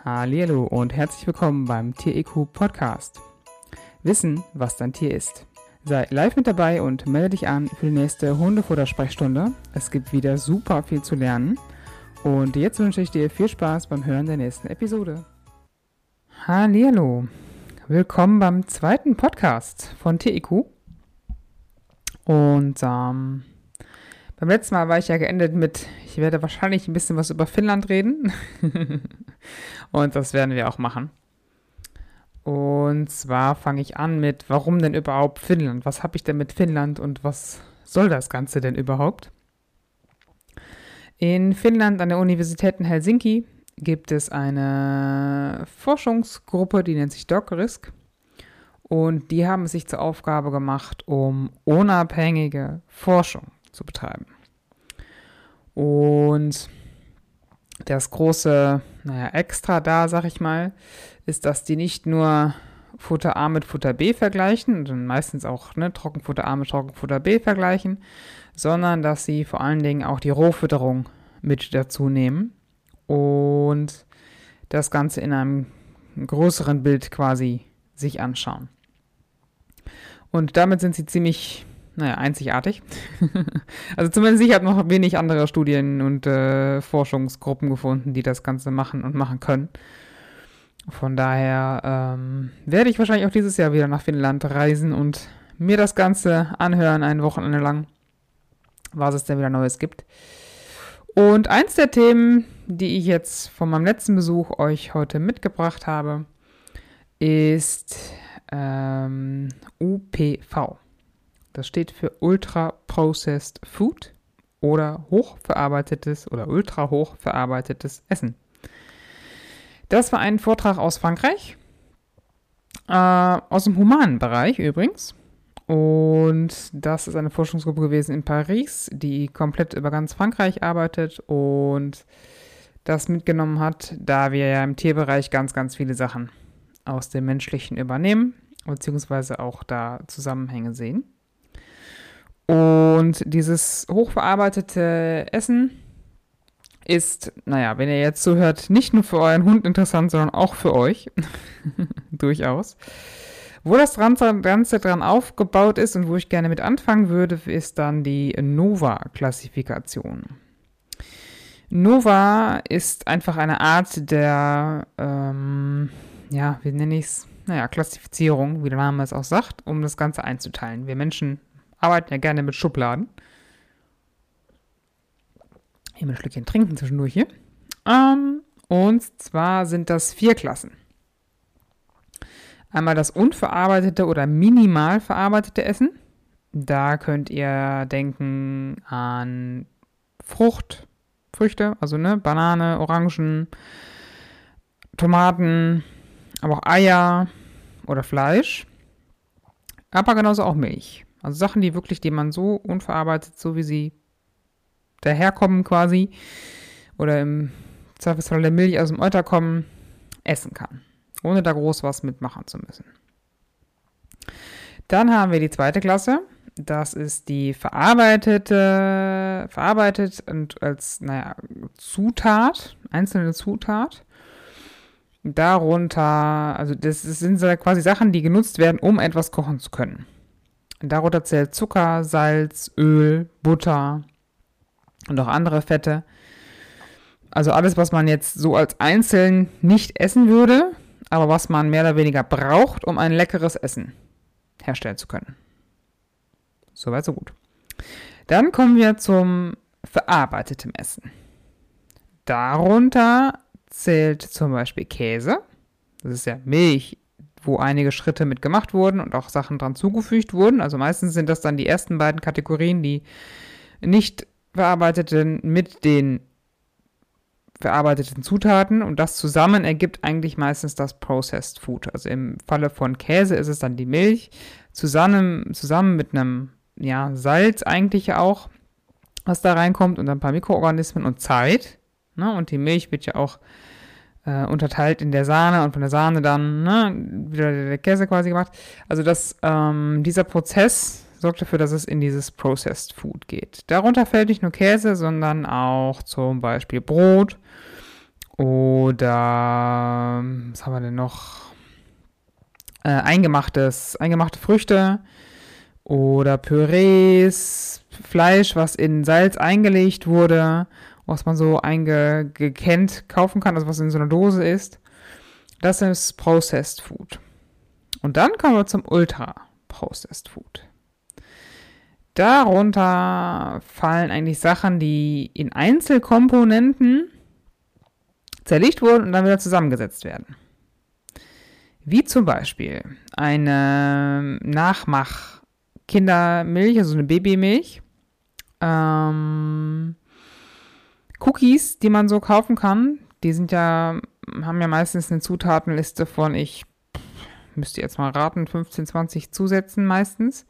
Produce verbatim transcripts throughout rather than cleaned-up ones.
Hallihallo und herzlich willkommen beim Tier E Q Podcast. Wissen, was dein Tier ist. Sei live mit dabei und melde dich an für die nächste Hundefutter-Sprechstunde. Es gibt wieder super viel zu lernen. Und jetzt wünsche ich dir viel Spaß beim Hören der nächsten Episode. Hallihallo. Willkommen beim zweiten Podcast von Tier E Q. Und ähm, beim letzten Mal war ich ja geendet mit, ich werde wahrscheinlich ein bisschen was über Finnland reden. Und das werden wir auch machen. Und zwar fange ich an mit, warum denn überhaupt Finnland? Was habe ich denn mit Finnland und was soll das Ganze denn überhaupt? In Finnland an der Universität in Helsinki gibt es eine Forschungsgruppe, die nennt sich DocRisk. Und die haben es sich zur Aufgabe gemacht, um unabhängige Forschung zu betreiben. Und das große, naja, Extra da, sag ich mal, ist, dass die nicht nur Futter A mit Futter B vergleichen, und dann meistens auch ne, Trockenfutter A mit Trockenfutter B vergleichen, sondern dass sie vor allen Dingen auch die Rohfütterung mit dazu nehmen und das Ganze in einem größeren Bild quasi sich anschauen. Und damit sind sie ziemlich, naja, einzigartig. Also zumindest ich habe noch wenig andere Studien und äh, Forschungsgruppen gefunden, die das Ganze machen und machen können. Von daher ähm, werde ich wahrscheinlich auch dieses Jahr wieder nach Finnland reisen und mir das Ganze anhören, ein Wochenende lang, was es denn wieder Neues gibt. Und eins der Themen, die ich jetzt von meinem letzten Besuch euch heute mitgebracht habe, ist ähm, U P V. Das steht für Ultra Processed Food oder hochverarbeitetes oder ultra hochverarbeitetes Essen. Das war ein Vortrag aus Frankreich, äh, aus dem humanen Bereich übrigens. Und das ist eine Forschungsgruppe gewesen in Paris, die komplett über ganz Frankreich arbeitet und das mitgenommen hat, da wir ja im Tierbereich ganz, ganz viele Sachen aus dem Menschlichen übernehmen, beziehungsweise auch da Zusammenhänge sehen. Und dieses hochverarbeitete Essen ist, naja, wenn ihr jetzt zuhört, nicht nur für euren Hund interessant, sondern auch für euch. Durchaus. Wo das Ganze dran aufgebaut ist und wo ich gerne mit anfangen würde, ist dann die Nova-Klassifikation. Nova ist einfach eine Art der, ähm, ja, wie nenne ich es? Naja, Klassifizierung, wie der Name es auch sagt, um das Ganze einzuteilen. Wir Menschen arbeiten ja gerne mit Schubladen. Hier mal ein Schlückchen trinken zwischendurch hier. Ähm, und zwar sind das vier Klassen. Einmal das unverarbeitete oder minimal verarbeitete Essen. Da könnt ihr denken an Frucht, Früchte, also ne, Banane, Orangen, Tomaten, aber auch Eier oder Fleisch. Aber genauso auch Milch. Also Sachen, die wirklich, die man so unverarbeitet, so wie sie daherkommen quasi, oder im Zweifelsfall der Milch aus dem Euter kommen, essen kann. Ohne da groß was mitmachen zu müssen. Dann haben wir die zweite Klasse. Das ist die verarbeitete, verarbeitet und als, naja, Zutat, einzelne Zutat. Darunter, also das sind quasi Sachen, die genutzt werden, um etwas kochen zu können. Darunter zählt Zucker, Salz, Öl, Butter und auch andere Fette. Also alles, was man jetzt so als einzeln nicht essen würde, aber was man mehr oder weniger braucht, um ein leckeres Essen herstellen zu können. Soweit, so gut. Dann kommen wir zum verarbeiteten Essen. Darunter zählt zum Beispiel Käse. Das ist ja Milch, wo einige Schritte mit gemacht wurden und auch Sachen dran zugefügt wurden. Also meistens sind das dann die ersten beiden Kategorien, die nicht verarbeiteten mit den verarbeiteten Zutaten, und das zusammen ergibt eigentlich meistens das Processed Food. Also im Falle von Käse ist es dann die Milch, zusammen, zusammen mit einem ja, Salz eigentlich auch, was da reinkommt, und ein paar Mikroorganismen und Zeit. Ne? Und die Milch wird ja auch äh, unterteilt in der Sahne und von der Sahne dann ne, wieder der Käse quasi gemacht. Also das, ähm, dieser Prozess sorgt dafür, dass es in dieses Processed Food geht. Darunter fällt nicht nur Käse, sondern auch zum Beispiel Brot Oder, was haben wir denn noch? Äh, eingemachtes, eingemachte Früchte oder Pürees, Fleisch, was in Salz eingelegt wurde, was man so eingekennt kaufen kann, also was in so einer Dose ist. Das ist Processed Food. Und dann kommen wir zum Ultra Processed Food. Darunter fallen eigentlich Sachen, die in Einzelkomponenten zerlegt wurden und dann wieder zusammengesetzt werden. Wie zum Beispiel eine Nachmach-Kindermilch, also eine Babymilch, ähm, Cookies, die man so kaufen kann, die sind ja, haben ja meistens eine Zutatenliste von, ich müsste jetzt mal raten, fünfzehn, zwanzig Zusätzen meistens.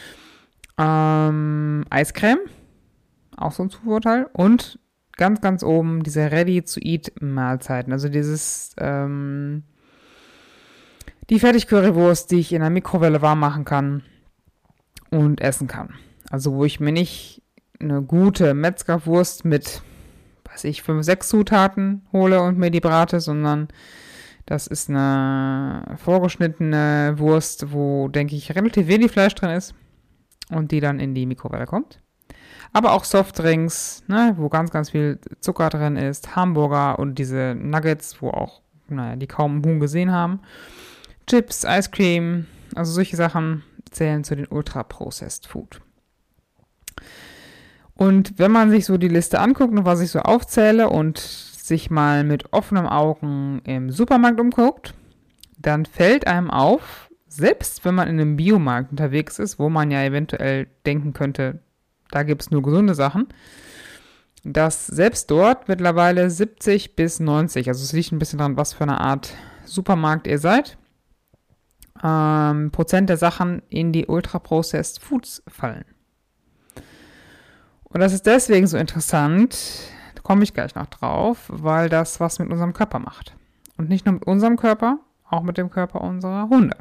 Ähm, Eiscreme, auch so ein Zuvorteil. Und ganz, ganz oben diese Ready-to-Eat-Mahlzeiten. Also dieses, ähm, die Fertig-Currywurst, die ich in der Mikrowelle warm machen kann und essen kann. Also wo ich mir nicht eine gute Metzgerwurst mit, weiß ich, fünf, sechs Zutaten hole und mir die brate, sondern das ist eine vorgeschnittene Wurst, wo, denke ich, relativ wenig Fleisch drin ist und die dann in die Mikrowelle kommt. Aber auch Softdrinks, ne, wo ganz, ganz viel Zucker drin ist, Hamburger und diese Nuggets, wo auch, naja, die kaum einen Huhn gesehen haben. Chips, Ice Cream, also solche Sachen zählen zu den Ultra-Processed Food. Und wenn man sich so die Liste anguckt und was ich so aufzähle und sich mal mit offenen Augen im Supermarkt umguckt, dann fällt einem auf, selbst wenn man in einem Biomarkt unterwegs ist, wo man ja eventuell denken könnte, da gibt es nur gesunde Sachen, dass selbst dort mittlerweile siebzig bis neunzig, also es liegt ein bisschen dran, was für eine Art Supermarkt ihr seid, ähm, Prozent der Sachen in die Ultra-Processed Foods fallen. Und das ist deswegen so interessant, da komme ich gleich noch drauf, weil das was mit unserem Körper macht. Und nicht nur mit unserem Körper, auch mit dem Körper unserer Hunde.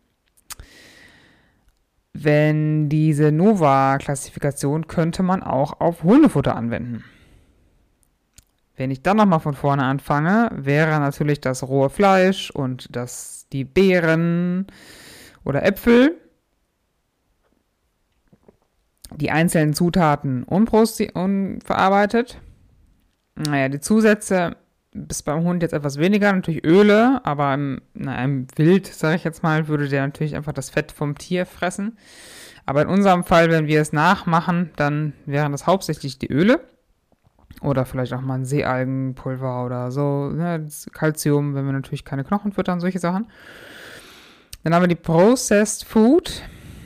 Wenn diese Nova-Klassifikation könnte man auch auf Hundefutter anwenden. Wenn ich dann nochmal von vorne anfange, wäre natürlich das rohe Fleisch und das, die Beeren oder Äpfel, die einzelnen Zutaten unverarbeitet. Naja, die Zusätze ist beim Hund jetzt etwas weniger, natürlich Öle, aber im, na, im Wild, sage ich jetzt mal, würde der natürlich einfach das Fett vom Tier fressen. Aber in unserem Fall, wenn wir es nachmachen, dann wären das hauptsächlich die Öle. Oder vielleicht auch mal ein Seealgenpulver oder so, ne, Calcium, wenn wir natürlich keine Knochen füttern, solche Sachen. Dann haben wir die Processed Food.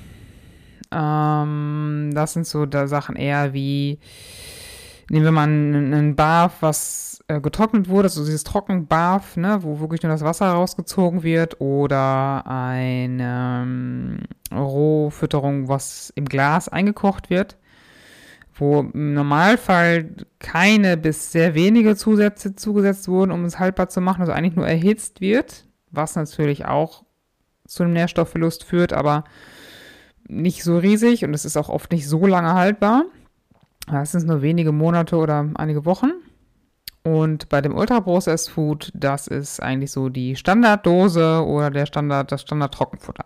Ähm, das sind so da Sachen eher wie, nehmen wir mal einen, einen Barf, was äh, getrocknet wurde, so dieses Trockenbarf, ne, wo wirklich nur das Wasser rausgezogen wird, oder eine ähm, Rohfütterung, was im Glas eingekocht wird, wo im Normalfall keine bis sehr wenige Zusätze zugesetzt wurden, um es haltbar zu machen, also eigentlich nur erhitzt wird, was natürlich auch zu einem Nährstoffverlust führt, aber nicht so riesig und es ist auch oft nicht so lange haltbar. Meistens nur wenige Monate oder einige Wochen. Und bei dem Ultra-Processed Food, das ist eigentlich so die Standarddose oder der Standard, das Standard-Trockenfutter.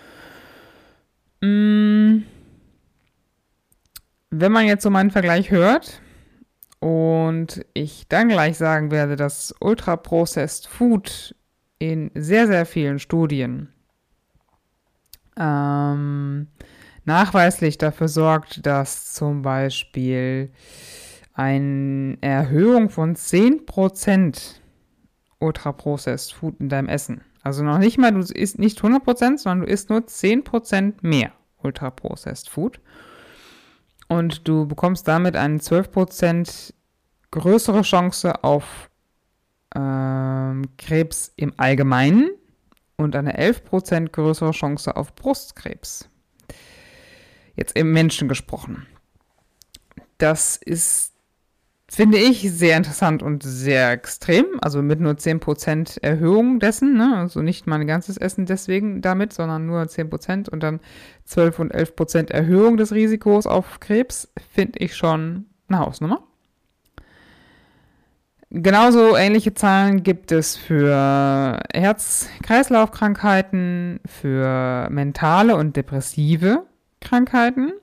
Mmh. Wenn man jetzt so meinen Vergleich hört und ich dann gleich sagen werde, dass Ultra-Processed Food in sehr, sehr vielen Studien ähm, nachweislich dafür sorgt, dass zum Beispiel eine Erhöhung von zehn Prozent Ultra-Processed Food in deinem Essen, also noch nicht mal, du isst nicht hundert Prozent, sondern du isst nur zehn Prozent mehr Ultra-Processed Food. Und du bekommst damit eine zwölf Prozent größere Chance auf ähm, Krebs im Allgemeinen und eine elf Prozent größere Chance auf Brustkrebs. Jetzt im Menschen gesprochen. Das ist, finde ich, sehr interessant und sehr extrem. Also mit nur zehn Prozent Erhöhung dessen, ne? Also nicht mein ganzes Essen deswegen damit, sondern nur zehn Prozent und dann zwölf und elf Prozent Erhöhung des Risikos auf Krebs, finde ich schon eine Hausnummer. Genauso ähnliche Zahlen gibt es für Herz-Kreislauf-Krankheiten, für mentale und depressive Krankheiten,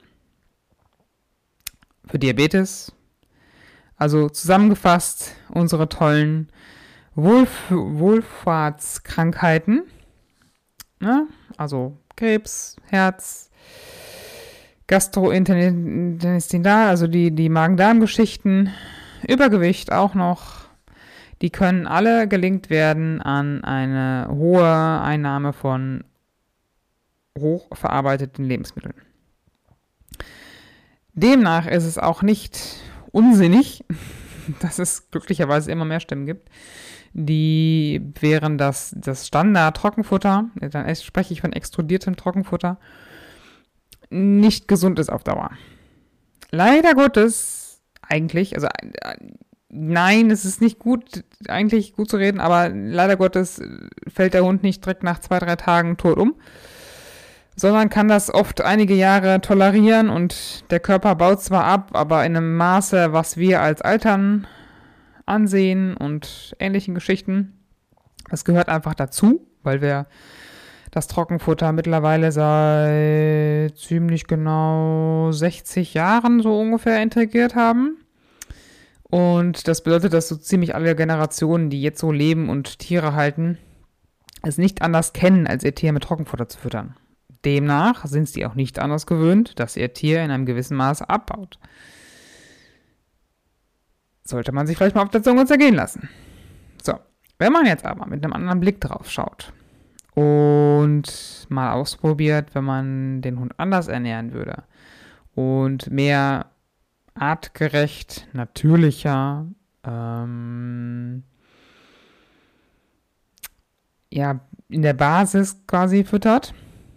für Diabetes. Also zusammengefasst unsere tollen Wohlf- Wohlfahrtskrankheiten, ne? Also Krebs, Herz, Gastrointestinal, also die, die Magen-Darm-Geschichten, Übergewicht auch noch. Die können alle gelingt werden an eine hohe Einnahme von hochverarbeiteten Lebensmitteln. Demnach ist es auch nicht unsinnig, dass es glücklicherweise immer mehr Stimmen gibt, die wären das, das Standard-Trockenfutter, dann spreche ich von extrudiertem Trockenfutter, nicht gesund ist auf Dauer. Leider Gottes, eigentlich, also nein, es ist nicht gut, eigentlich gut zu reden, aber leider Gottes fällt der Hund nicht direkt nach zwei, drei Tagen tot um, sondern kann das oft einige Jahre tolerieren und der Körper baut zwar ab, aber in einem Maße, was wir als Altern ansehen und ähnlichen Geschichten. Das gehört einfach dazu, weil wir das Trockenfutter mittlerweile seit ziemlich genau sechzig Jahren so ungefähr integriert haben. Und das bedeutet, dass so ziemlich alle Generationen, die jetzt so leben und Tiere halten, es nicht anders kennen, als ihr Tier mit Trockenfutter zu füttern. Demnach sind sie auch nicht anders gewöhnt, dass ihr Tier in einem gewissen Maße abbaut. Sollte man sich vielleicht mal auf der Zunge zergehen lassen. So, wenn man jetzt aber mit einem anderen Blick drauf schaut und mal ausprobiert, wenn man den Hund anders ernähren würde und mehr artgerecht, natürlicher, ähm, ja, in der Basis quasi füttert,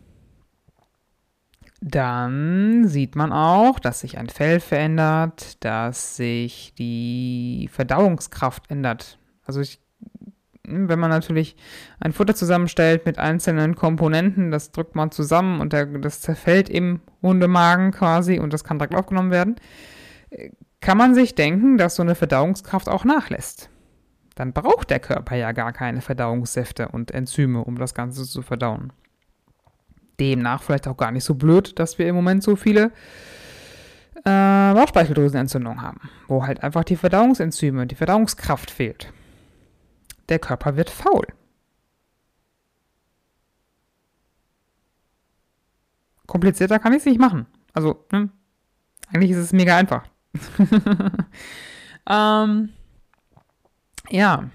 dann sieht man auch, dass sich ein Fell verändert, dass sich die Verdauungskraft ändert. Also ich, wenn man natürlich ein Futter zusammenstellt mit einzelnen Komponenten, das drückt man zusammen und der, das zerfällt im Hundemagen quasi und das kann direkt aufgenommen werden, kann man sich denken, dass so eine Verdauungskraft auch nachlässt. Dann braucht der Körper ja gar keine Verdauungssäfte und Enzyme, um das Ganze zu verdauen. Demnach vielleicht auch gar nicht so blöd, dass wir im Moment so viele äh, Bauchspeicheldrüsenentzündungen haben, wo halt einfach die Verdauungsenzyme, die Verdauungskraft fehlt. Der Körper wird faul. Komplizierter kann ich es nicht machen. Also, ne? Eigentlich ist es mega einfach. ähm, ja.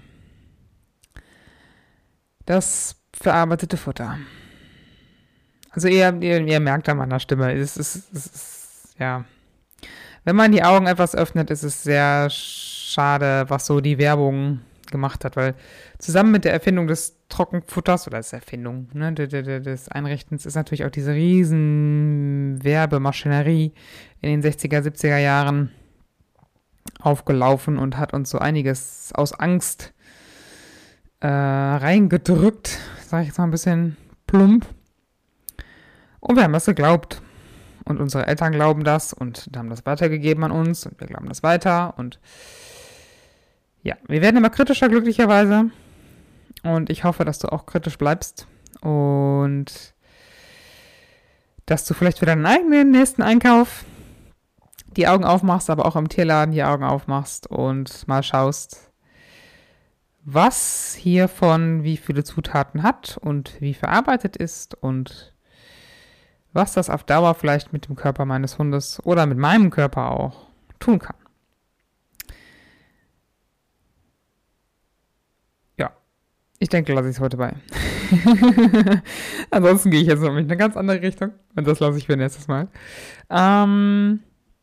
Das verarbeitete Futter. Also ihr, ihr, ihr merkt an meiner Stimme, es ist, es ist, ja, wenn man die Augen etwas öffnet, ist es sehr schade, was so die Werbung gemacht hat, weil zusammen mit der Erfindung des Trockenfutters, oder das Erfindung ne, des Einrichtens, ist natürlich auch diese riesen Werbemaschinerie in den sechziger, siebziger Jahren aufgelaufen und hat uns so einiges aus Angst äh, reingedrückt, sage ich jetzt mal ein bisschen plump. Und wir haben das geglaubt. Und unsere Eltern glauben das und haben das weitergegeben an uns und wir glauben das weiter. Und ja, wir werden immer kritischer, glücklicherweise. Und ich hoffe, dass du auch kritisch bleibst und dass du vielleicht für deinen eigenen nächsten Einkauf die Augen aufmachst, aber auch im Tierladen die Augen aufmachst und mal schaust, was hiervon wie viele Zutaten hat und wie verarbeitet ist und was das auf Dauer vielleicht mit dem Körper meines Hundes oder mit meinem Körper auch tun kann. Ja, ich denke, lasse ich es heute bei. Ansonsten gehe ich jetzt noch in eine ganz andere Richtung und das lasse ich für nächstes Mal. Ähm,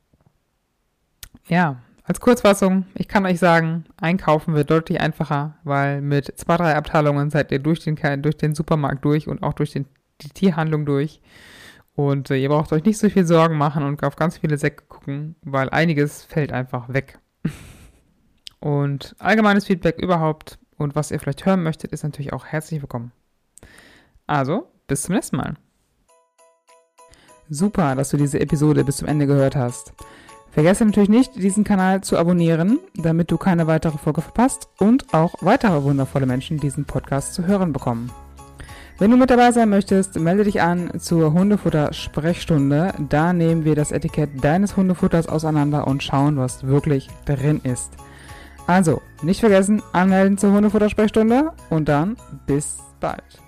ja, als Kurzfassung, ich kann euch sagen, einkaufen wird deutlich einfacher, weil mit zwei, drei Abteilungen seid ihr durch den, durch den Supermarkt durch und auch durch den, die Tierhandlung durch. Und äh, ihr braucht euch nicht so viel Sorgen machen und auf ganz viele Säcke gucken, weil einiges fällt einfach weg. Und allgemeines Feedback überhaupt und was ihr vielleicht hören möchtet, ist natürlich auch herzlich willkommen. Also, bis zum nächsten Mal. Super, dass du diese Episode bis zum Ende gehört hast. Vergesse natürlich nicht, diesen Kanal zu abonnieren, damit du keine weitere Folge verpasst und auch weitere wundervolle Menschen diesen Podcast zu hören bekommen. Wenn du mit dabei sein möchtest, melde dich an zur Hundefutter-Sprechstunde. Da nehmen wir das Etikett deines Hundefutters auseinander und schauen, was wirklich drin ist. Also, nicht vergessen, anmelden zur Hundefutter-Sprechstunde und dann bis bald.